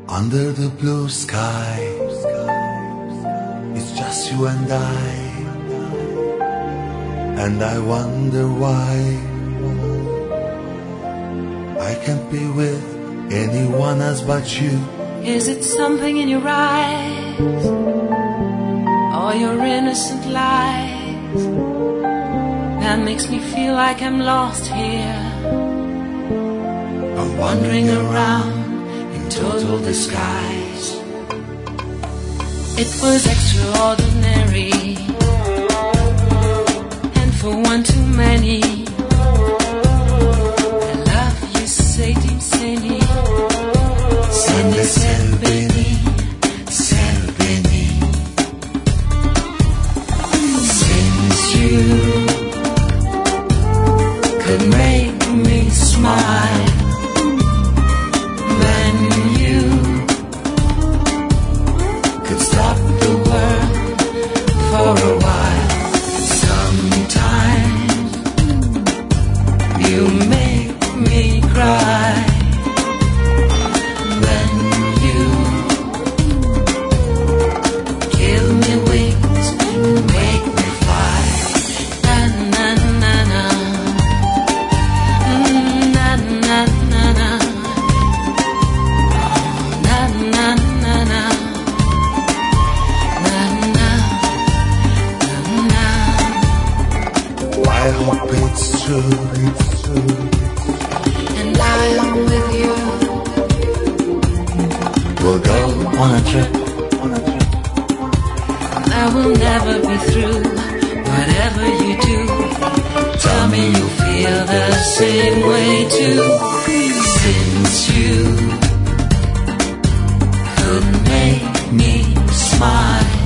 Under the blue sky, it's just you and I wonder why I can't be with anyone else but you. Is it something in your eyes, or your innocent lies, that makes me feel like I'm lost here? I'm wandering around in total disguise. It was extraordinary, and for one too many. I love you, Sadie, Sadie, Sadie, Sadie, Sadie. Since you could make me smile, then you could stop the world for a while. Sometimes you make me cry, then you give me wings and make me fly. Na na na na, na na na na, na na na na, na na na. I hope it's true, And I am with you. we'll go on a trip. I will never be through. Whatever you do, tell me you feel the same way too. Since you could make me smile,